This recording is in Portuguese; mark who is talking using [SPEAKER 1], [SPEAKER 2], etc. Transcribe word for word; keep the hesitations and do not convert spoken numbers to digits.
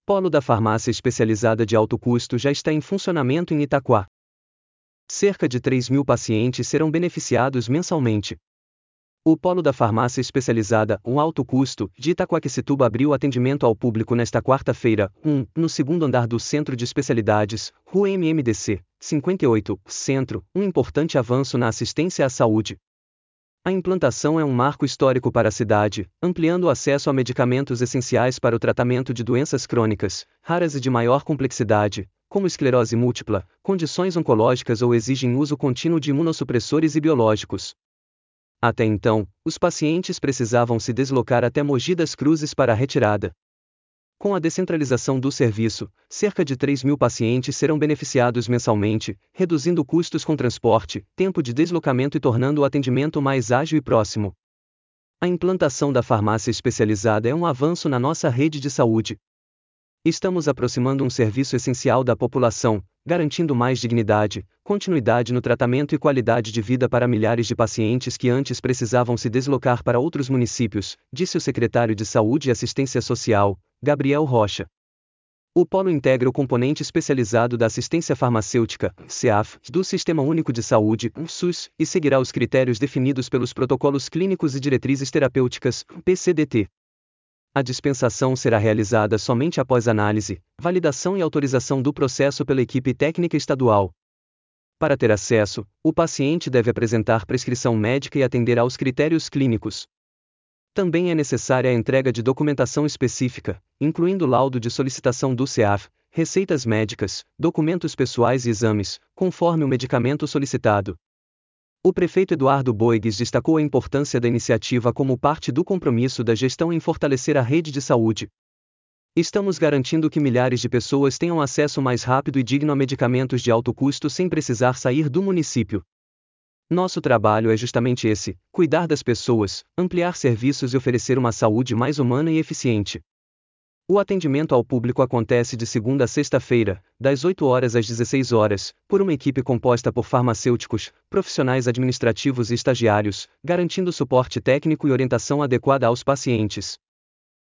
[SPEAKER 1] Polo da farmácia especializada de alto custo já está em funcionamento em Itaquá. Cerca de três mil pacientes serão beneficiados mensalmente. O Polo da Farmácia Especializada, um alto custo, de Itaquaquecetuba abriu atendimento ao público nesta quarta-feira, um, no segundo andar do Centro de Especialidades, Rua M M D C, cinquenta e oito, Centro, um importante avanço na assistência à saúde. A implantação é um marco histórico para a cidade, ampliando o acesso a medicamentos essenciais para o tratamento de doenças crônicas, raras e de maior complexidade, como esclerose múltipla, condições oncológicas ou exigem uso contínuo de imunossupressores e biológicos. Até então, os pacientes precisavam se deslocar até Mogi das Cruzes para a retirada. Com a descentralização do serviço, cerca de três mil pacientes serão beneficiados mensalmente, reduzindo custos com transporte, tempo de deslocamento e tornando o atendimento mais ágil e próximo. A implantação da farmácia especializada é um avanço na nossa rede de saúde. Estamos aproximando um serviço essencial da população, garantindo mais dignidade, continuidade no tratamento e qualidade de vida para milhares de pacientes que antes precisavam se deslocar para outros municípios, disse o secretário de Saúde e Assistência Social, Gabriel Rocha. O Polo integra o componente especializado da assistência farmacêutica, C A F, do Sistema Único de Saúde, SUS, e seguirá os critérios definidos pelos protocolos clínicos e diretrizes terapêuticas, P C D T. A dispensação será realizada somente após análise, validação e autorização do processo pela equipe técnica estadual. Para ter acesso, o paciente deve apresentar prescrição médica e atender aos critérios clínicos. Também é necessária a entrega de documentação específica, incluindo laudo de solicitação do C A F, receitas médicas, documentos pessoais e exames, conforme o medicamento solicitado. O prefeito Eduardo Boigues destacou a importância da iniciativa como parte do compromisso da gestão em fortalecer a rede de saúde. Estamos garantindo que milhares de pessoas tenham acesso mais rápido e digno a medicamentos de alto custo sem precisar sair do município. Nosso trabalho é justamente esse: cuidar das pessoas, ampliar serviços e oferecer uma saúde mais humana e eficiente. O atendimento ao público acontece de segunda a sexta-feira, das oito horas às dezesseis horas, por uma equipe composta por farmacêuticos, profissionais administrativos e estagiários, garantindo suporte técnico e orientação adequada aos pacientes.